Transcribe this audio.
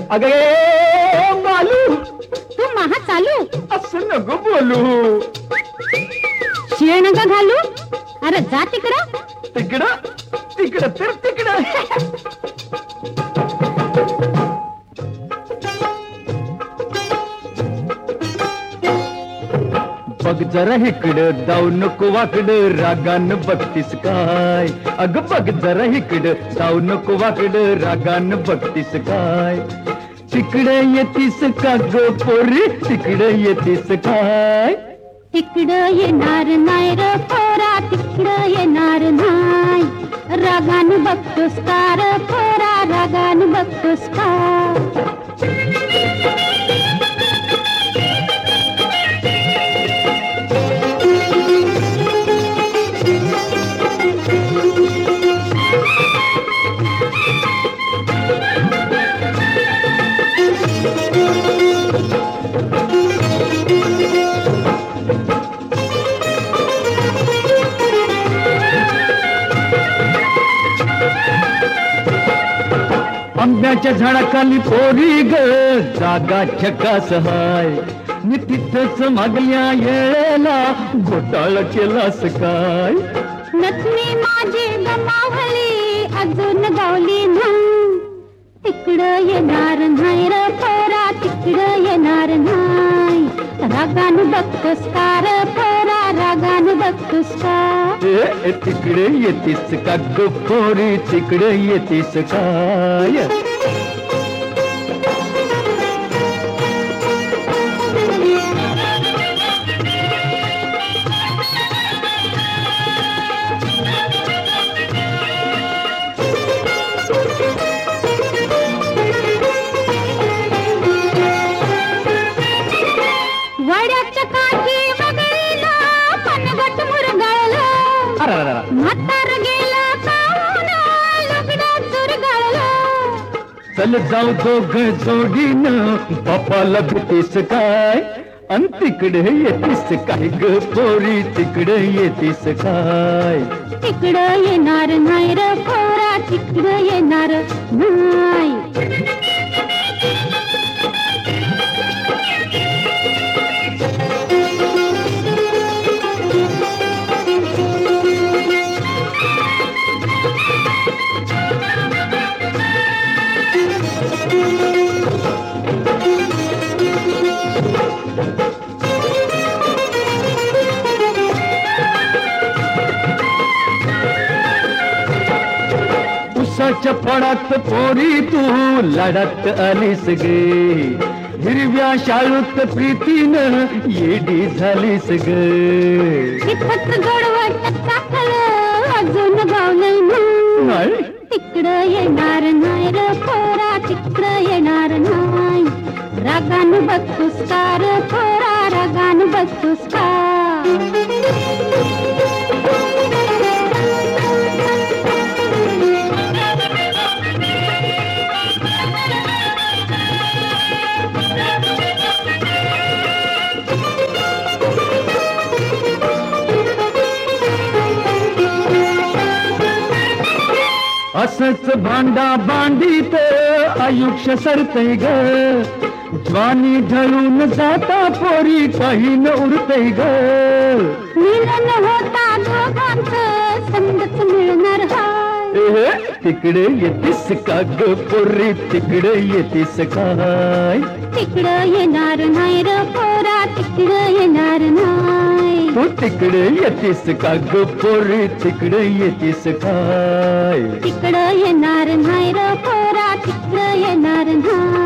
अगे मालू तू महा चालू असं नको बोलू. शिळ नका घालू. अरे जा तिकडं. तिकडं तिकडं तर तिकडं. बघ जरा इकडं जाऊ नको वाकडं रागान बघतीस काय. अगं बघ जरा इकडं जाऊ नको वाकडं रागान बघतीस काय. तिकडे येतीस का ग पोरी तिकडे येतीस काय. तिकडं येणार नाही र पोरा तिकडं येणार नाही. रागान बघतोस का र पोरा रागान बघतोस का. आंब्याच्या झाडाखाली पोरी ग जागा छकास हाय. मी तिथंच मागल्या येळेला घोटाळ केलास काय. नथनी माझी गमावली अजून गावली नाही. तिकडं येणार नाही र पोरा तिकडं येणार नाही. रागान बघतोस का र पोरा रागान बघतोस का. तिकडे येतीस का ग पोरी तिकडे येतीस काय. वड्याच्या काठी वगळीला पनगट मुरगाळलं. म्हातार गेला काहून लुगडं चुरगाळलं. चल जाऊ दोघ जोडीनं बापाला भेटीस काय. अन तिकडे येतीस काय ग पोरी तिकडे येतीस काय. तिकडं येणार नाही र पोरा तिकडं येणार नाही. उसाच्या फळात पोरी तू लढत आलीस गे. हिरव्या शाळूत प्रीतीनं येडी झालीस ग. तिथंच गोडवट टाकलं अजून गावलं नाही. तिकडं येणार नाही र पोरा तिकडं येणार नाही. रागान बघतोस का र पोरा रागान बघतोस का. असंच भांडा भांडीत आयुष्य सरतय ग. ज्वानी ढळून जाता पोरी काही न उरतय ग. मिलन होता दोघांचं संगत मिळणार हाय. तिकडे येतीस का ग पोरी तिकडे येतीस काय. तिकडं येणार नाही र पोरा तिकडं येणार नाही. तू तिकडे येतीस का ग पोरी तिकडे येतीस काय. तिकडं येणार नाही र पोरा तिकडं येणार नाही.